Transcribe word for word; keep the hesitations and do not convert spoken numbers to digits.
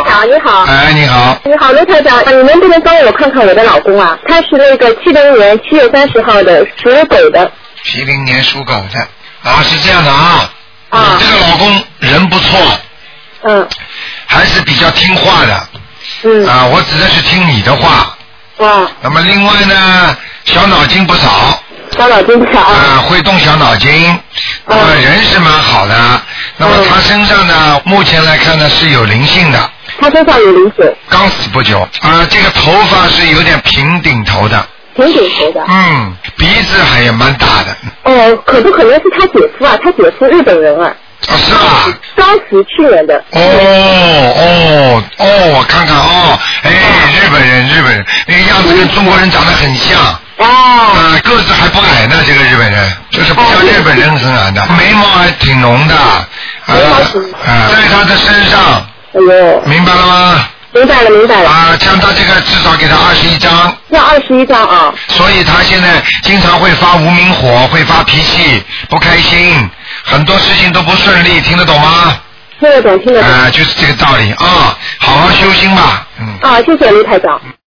长你好。 哎，你好。 你好，卢台长，你能不能帮我看看我的老公啊？他是那个七零年七月三十号的，属狗的。 七零年属狗的啊，是这样的啊。 啊。 你这个老公人不错。 嗯。 还是比较听话的。 嗯。 啊，我指的是听你的话。 啊。 那么另外呢，小脑筋不少。 小脑筋不少啊，会动小脑筋，那么人是蛮好的，那么他身上呢，目前来看呢是有灵性的。 他身上有灵性。 刚死不久，啊，这个头发是有点平顶头的。 平顶头的。 嗯，鼻子还也蛮大的。 哦，可不可能是他姐夫啊？他姐夫日本人啊。 啊，是吧？ 刚死去年的。 哦哦哦，我看看哦，哎，日本人，日本人，那个样子跟中国人长得很像。 哦。 啊，个子还不矮呢，这个日本人，就是不像日本人很矮的，眉毛还挺浓的，啊啊，在他的身上。 哎呦。 明白了吗？ 明白了，明白了。 啊，像他这个至少给他二十一张。 要二十一张啊。 所以他现在经常会发无名火，会发脾气，不开心，很多事情都不顺利，听得懂吗？ 听得懂，听得懂。 啊，就是这个道理啊，好好修心吧，嗯。 啊，谢谢卢台长。